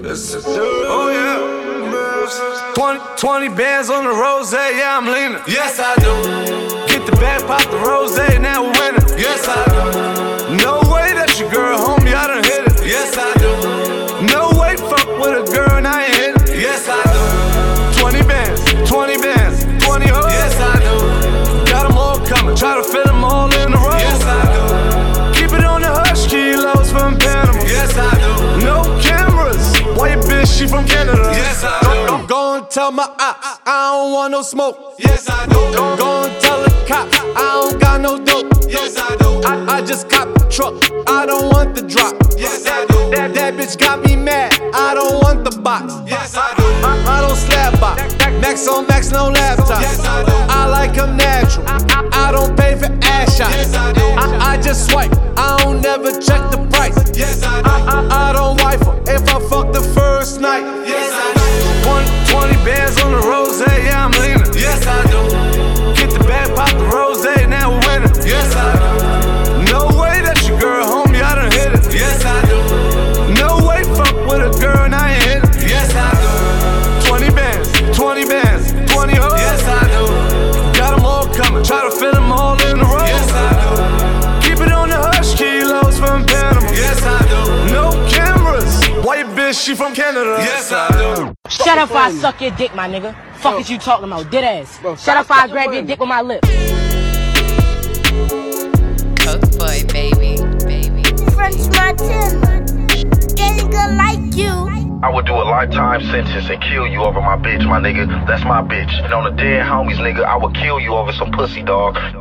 Oh yeah. 20 bands on the rose, yeah, I'm leaning. Yes, I do. Get the bag, pop the rose, now we're winning. Yes, I do. No way that's your girl, homie, I done hit it. Yes, I do. No way, fuck with a girl and I ain't hit it. Yes, I do. 20 bands, 20 hoes. Yes, I do. Got them all coming, try to fit them all in a row. Yes, I do. Keep it on the hush, kilos from Panama. Yes, I do. No cameras, why your bitch, she from Canada. Yes, I do. Go and tell my ops, I don't want no smoke. Yes, I do. Go and tell the cops, I don't got no dope. Yes, I do. I just cop the truck, I don't want the drop. Yes, I do. That bitch got me mad, I don't want the box. Yes, I do. I don't slap box, max on max, no laptop. Yes, I do. I like them natural, I don't pay for ass shots. Yes, I do. I just swipe, I don't never check the price. Yes, I do. I don't wife her if I fuck the first night. Yes, I do. 20 bands on the rose, yeah, I'm leaning. Yes, I do. Get the bag, pop the rose, now we're winning. Yes, I do. No way that's your girl, homie, I done hit it. Yes, I do. No way, fuck with a girl and I ain't hit it. Yes, I do. 20 bands, 20 hoes. Yes, I do. Got them all coming, try to fit them all in a row. Yes, I do. Keep it on the hush, kilos from Panama. Yes, I do. No cameras, why your bitch, she from Canada. Yes, I do. Shut up, I suck your dick, my nigga. Fuck is you talking about, dead ass. Bro, shut up, I grab your dick with my lip. Coke boy, baby. French Martin, getting good like you. I would do a lifetime sentence and kill you over my bitch, my nigga. That's my bitch. And on the dead homies, nigga, I would kill you over some pussy, dog.